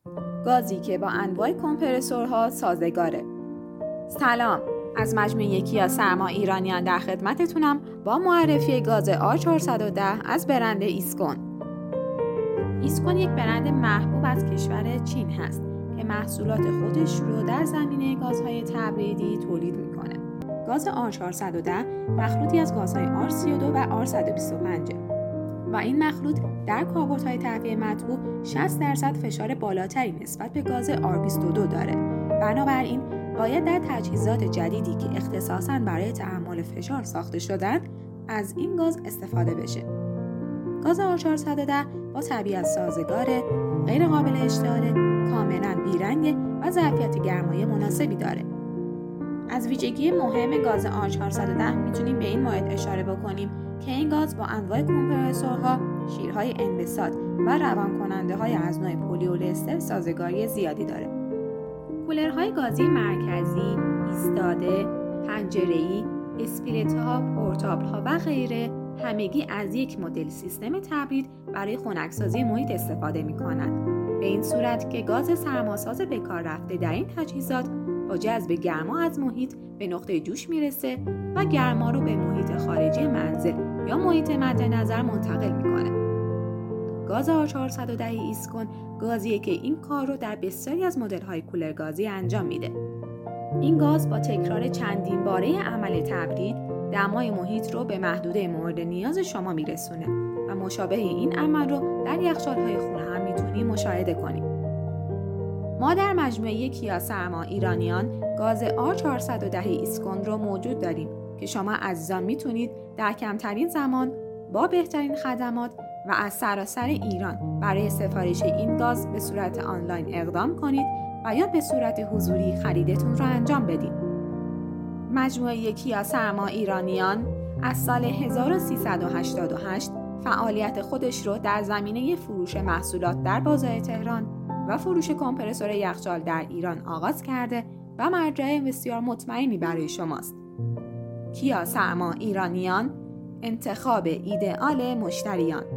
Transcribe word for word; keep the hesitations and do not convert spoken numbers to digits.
گازی که با انواع کمپرسورها سازگاره. سلام، از مجموعه کیا سرما ایرانیان در خدمتتونم با معرفی گاز آر چهارصد و ده از برند ایسکون. ایسکون یک برند محبوب از کشور چین هست که محصولات خودش رو در زمینه گازهای تبریدی تولید میکنه. گاز آر چهارصد و ده مخلوطی از گازهای آر سی و دو و آر صد و بیست و پنج و این مخلوط در کاربردهای تهویه مطبوع شصت درصد فشار بالاتری نسبت به گاز آر بیست و دو داره. بنابراین باید در تجهیزات جدیدی که اختصاصاً برای تحمل فشار ساخته شدن از این گاز استفاده بشه. گاز آر چهارصد و ده با طبیعت سازگاره، غیر قابل اشتعاله، کاملاً بیرنگه و ظرفیت گرمایی مناسبی داره. از ویژگی مهم گاز آر چهارصد و ده میتونیم به این مورد اشاره بکنیم که این گاز با انواع کمپرسورها، شیرهای انبساط و روان کننده های از نوع پلی‌استر سازگاری زیادی داره. کولرهای گازی مرکزی، ایستاده، پنجره‌ای، اسپلیت‌ها، پورتابل‌ها و غیره همگی از یک مدل سیستم تبرید برای خنک‌سازی محیط استفاده می‌کنند. به این صورت که گاز سرماساز به کار رفته در این تجهیزات با جذب گرما از محیط به نقطه جوش میرسه و گرما رو به محیط خارجی منزل یا محیط مد نظر منتقل میکنه. گاز آر چهارصد و ده ایسکون گازیه که این کار رو در بسیاری از مدل‌های کولر گازی انجام میده. این گاز با تکرار چندین باره عمل تبرید دمای محیط رو به محدوده مورد نیاز شما میرسونه و مشابه این عمل رو در یخچال‌های خونه هم میتونیم مشاهده کنیم. ما در مجموعه کیا سرما ایرانیان گاز آر چهارصد و ده ایسکون رو موجود داریم که شما عزیزان میتونید در کمترین زمان با بهترین خدمات و از سراسر ایران برای سفارش این گاز به صورت آنلاین اقدام کنید و یا به صورت حضوری خریدتون رو انجام بدید. مجموعه کیا سرما ایرانیان از سال هزار و سیصد و هشتاد و هشت فعالیت خودش رو در زمینه فروش محصولات در بازار تهران و فروش کمپرسور یخچال در ایران آغاز کرده و مرجع بسیار مطمئنی برای شماست. کیا سرما ایرانیان، انتخاب ایدئال مشتریان.